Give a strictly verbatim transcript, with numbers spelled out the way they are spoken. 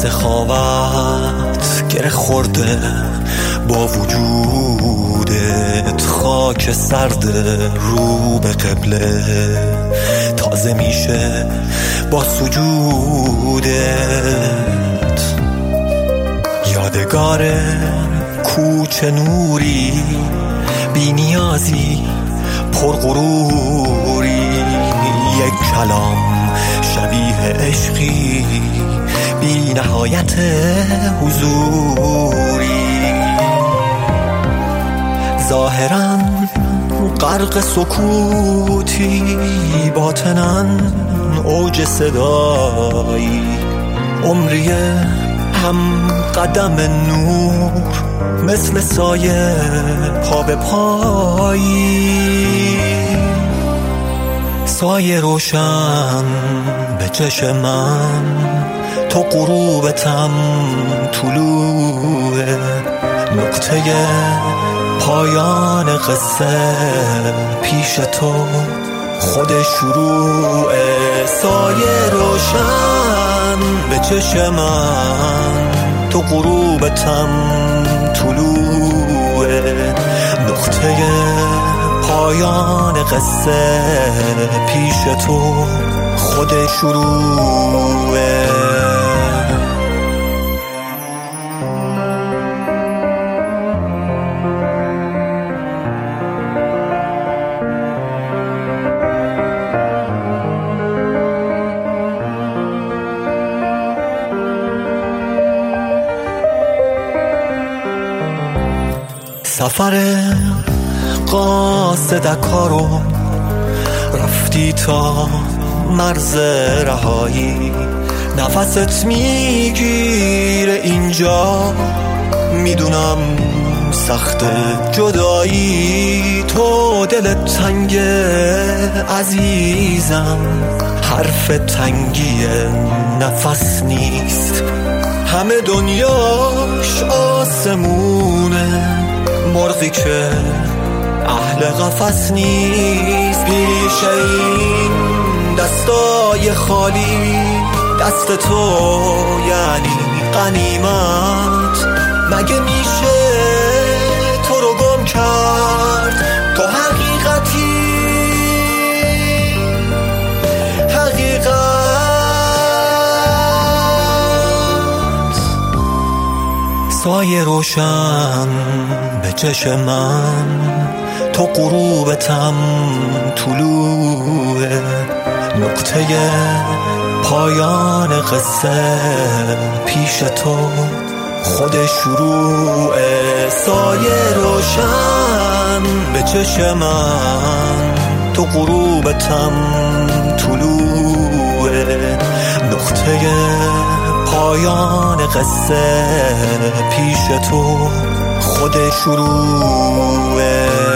سخاوت گره خورده با وجودت، خاک سرد رو به قبله تازه میشه با سجودت. یادگار کوچه نوری، بی نیازی پرغروری، یک کلام شبیه عشقی، بی نهایت حضوری. ظاهراً غرق سکوتی، باطناً اوج صدایی، عمریه هم قدم نور، مثل سایه پا به پایی. سایه روشن به چشم من، تو غروبتم طلوع، نقطه پایان قصه پیش تو خود شروع. سایه روشن به چشم من، تو غروبتم طلوع، نقطه پایان قصه پیش تو خود شروع. سفر قاصدکا رو رفتی تا مرز رهایی، نفست میگیره اینجا، میدونم سخت جدایی، تو دلت تنگ عزیزم، حرف تنگی نفس نیست، همه دنیاش آسمونه، مرغی که اهل قفس نیست. پیش این دستای خالی، دست تو یعنی غنیمت، مگه میشه تو رو گم کرد؟ تو حقیقتی، حقیقت. سایه روشن به چشم من، تو غروبتم طلوع، نقطه پایان قصه پیش تو خود شروع. سایه روشن به چشم من، تو غروبتم طلوع، نقطه پایان قصه پیش تو خود شروع.